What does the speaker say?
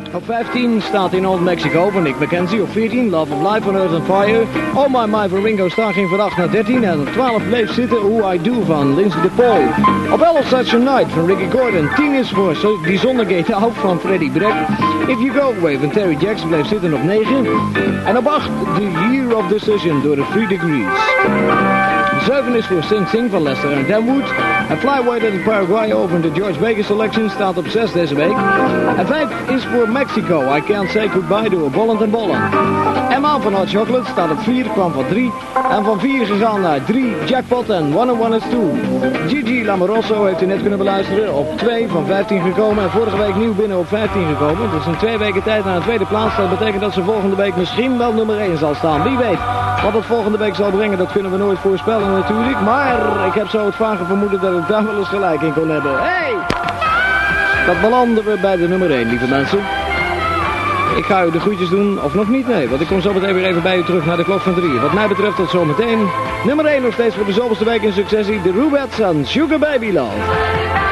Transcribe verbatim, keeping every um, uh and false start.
Op vijftien staat in Old Mexico van Nick Mackenzie. Op veertien Love of Life on Earth and Fire. Oh My My van Ringo Starr ging vandaag naar dertien. En op twaalf bleef zitten Who I Do van Lindsay DePaul. Op elf Such a Night van Ricky Gordon. tien is voor Die Zonnegate Out van Freddie Breck. If You Go Away van Terry Jacks bleef zitten op negen. En op acht The Year of Decision door de Three Degrees. zeven is voor Sing Sing van Lester en Denwood. En Fly Away to the Paraguay over de George Baker Selection staat op zes deze week. En vijf is voor Mexico. I Can't Say Goodbye door Bolland en Bolland. Emma van Hot Chocolate staat op vier, kwam van drie. En van vier is gegaan naar drie, Jackpot en One on One is Two. Gigi Lamoroso heeft u net kunnen beluisteren. Op twee van vijftien gekomen. En vorige week nieuw binnen op vijftien gekomen. Dus in twee weken tijd naar een tweede plaats. Dat betekent dat ze volgende week misschien wel nummer één zal staan. Wie weet. Wat het volgende week zal brengen, dat kunnen we nooit voorspellen natuurlijk. Maar ik heb zo het vage vermoeden dat ik daar wel eens gelijk in kon hebben. Hey! Dat belanden we bij de nummer één, lieve mensen. Ik ga u de groetjes doen, of nog niet, nee. Want ik kom zo meteen weer even bij u terug naar de klok van drie. Wat mij betreft tot zometeen. Nummer één nog steeds voor de zoveelste week in successie. De Rubettes en Sugar Baby Love.